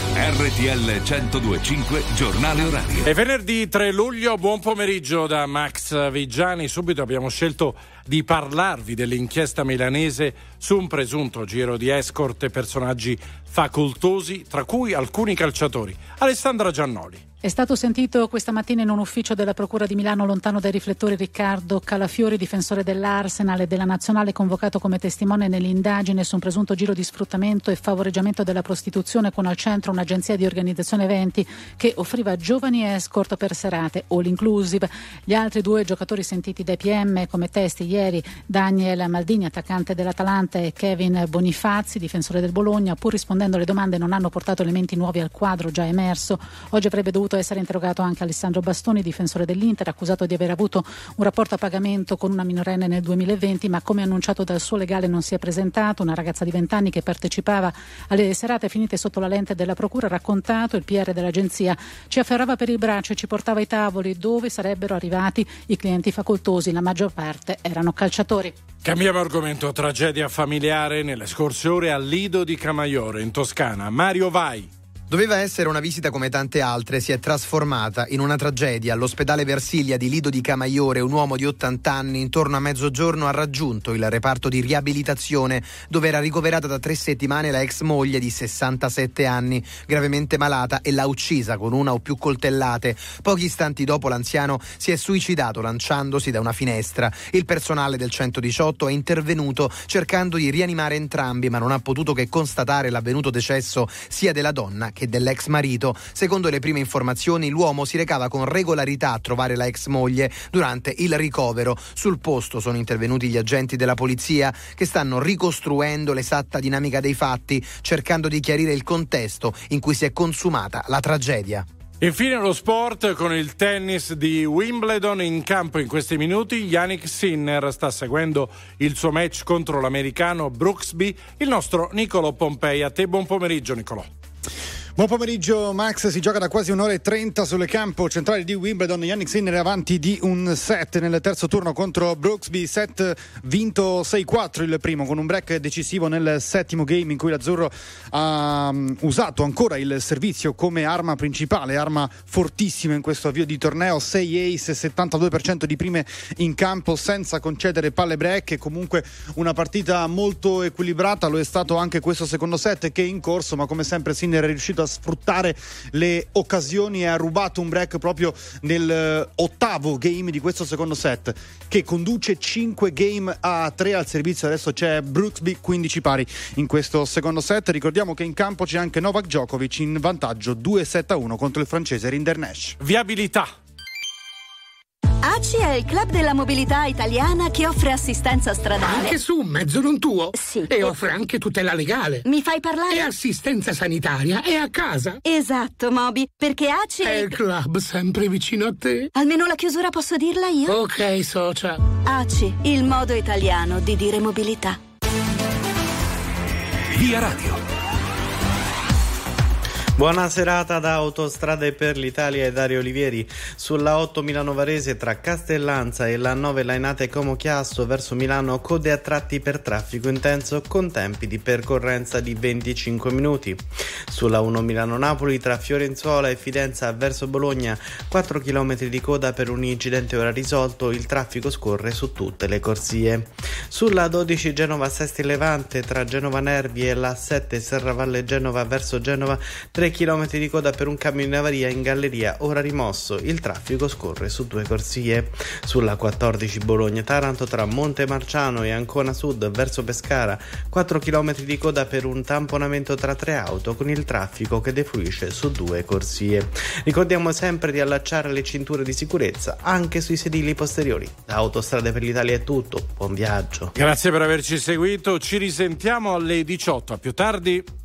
RTL 102.5 Giornale Orario. È venerdì 3 luglio, buon pomeriggio da Max Vigiani. Subito abbiamo scelto di parlarvi dell'inchiesta milanese su un presunto giro di escort e personaggi facoltosi, tra cui alcuni calciatori. Alessandra Giannoli. È stato sentito questa mattina in un ufficio della Procura di Milano, lontano dai riflettori, Riccardo Calafiori, difensore dell'Arsenal e della Nazionale, convocato come testimone nell'indagine su un presunto giro di sfruttamento e favoreggiamento della prostituzione, con al centro un'agenzia di organizzazione eventi che offriva giovani escort per serate all inclusive. Gli altri due giocatori sentiti dai PM come testi ieri, Daniel Maldini, attaccante dell'Atalanta, e Kevin Bonifazzi, difensore del Bologna, pur rispondendo alle domande non hanno portato elementi nuovi al quadro già emerso. Oggi avrebbe dovuto essere interrogato anche Alessandro Bastoni, difensore dell'Inter, accusato di aver avuto un rapporto a pagamento con una minorenne nel 2020, ma come annunciato dal suo legale non si è presentato. Una ragazza di 20 anni che partecipava alle serate finite sotto la lente della procura ha raccontato: il PR dell'agenzia ci afferrava per il braccio e ci portava ai tavoli dove sarebbero arrivati i clienti facoltosi, la maggior parte erano calciatori. Cambiamo argomento. Tragedia familiare nelle scorse ore al Lido di Camaiore in Toscana. Mario, vai. Doveva essere una visita come tante altre, si è trasformata in una tragedia. All'ospedale Versilia di Lido di Camaiore un uomo di 80 anni intorno a mezzogiorno ha raggiunto il reparto di riabilitazione, dove era ricoverata da 3 settimane la ex moglie di 67 anni, gravemente malata, e l'ha uccisa con una o più coltellate. Pochi istanti dopo l'anziano si è suicidato lanciandosi da una finestra. Il personale del 118 è intervenuto cercando di rianimare entrambi, ma non ha potuto che constatare l'avvenuto decesso sia della donna che dell'ex marito. Secondo le prime informazioni, l'uomo si recava con regolarità a trovare la ex moglie durante il ricovero. Sul posto sono intervenuti gli agenti della polizia che stanno ricostruendo l'esatta dinamica dei fatti, cercando di chiarire il contesto in cui si è consumata la tragedia. Infine lo sport con il tennis di Wimbledon. In campo in questi minuti Jannik Sinner sta seguendo il suo match contro l'americano Brooksby. Il nostro Niccolò Pompei. A te buon pomeriggio, Niccolò. Buon pomeriggio Max, si gioca da quasi 1:30 sulle campo centrali di Wimbledon. Jannik Sinner è avanti di un set nel terzo turno contro Brooksby, set vinto 6-4 il primo, con un break decisivo nel settimo game in cui l'azzurro ha usato ancora il servizio come arma principale, arma fortissima in questo avvio di torneo. 6 ace, 72% di prime in campo senza concedere palle break, e comunque una partita molto equilibrata. Lo è stato anche questo secondo set che è in corso, ma come sempre Sinner è riuscito a sfruttare le occasioni e ha rubato un break proprio nel ottavo game di questo secondo set, che conduce 5-3 al servizio. Adesso c'è Brooksby 15 pari in questo secondo set. Ricordiamo che in campo c'è anche Novak Djokovic in vantaggio 2-7-1 contro il francese Rinderknecht. Viabilità. ACI è il club della mobilità italiana che offre assistenza stradale. Anche su un mezzo non tuo? Sì. E offre anche tutela legale. Mi fai parlare? E assistenza sanitaria. E a casa. Esatto, Moby, perché ACI è il club sempre vicino a te. Almeno la chiusura posso dirla io? Ok, socia. ACI, il modo italiano di dire mobilità. Via Radio. Buona serata da Autostrade per l'Italia e Dario Olivieri. Sulla 8 Milano Varese tra Castellanza e la 9 Lainate Como Chiasso verso Milano, code a tratti per traffico intenso con tempi di percorrenza di 25 minuti. Sulla 1 Milano Napoli tra Fiorenzuola e Fidenza verso Bologna, 4 km di coda per un incidente ora risolto, il traffico scorre su tutte le corsie. Sulla 12 Genova Sesti Levante tra Genova Nervi e la 7 Serravalle Genova verso Genova, 3 chilometri di coda per un camion in avaria in galleria ora rimosso, il traffico scorre su 2 corsie. Sulla 14 Bologna-Taranto tra Montemarciano e Ancona Sud verso Pescara, 4 chilometri di coda per un tamponamento tra 3 auto con il traffico che defluisce su 2 corsie. Ricordiamo sempre di allacciare le cinture di sicurezza anche sui sedili posteriori. Da Autostrade per l'Italia è tutto, buon viaggio. Grazie per averci seguito, ci risentiamo alle 18, a più tardi.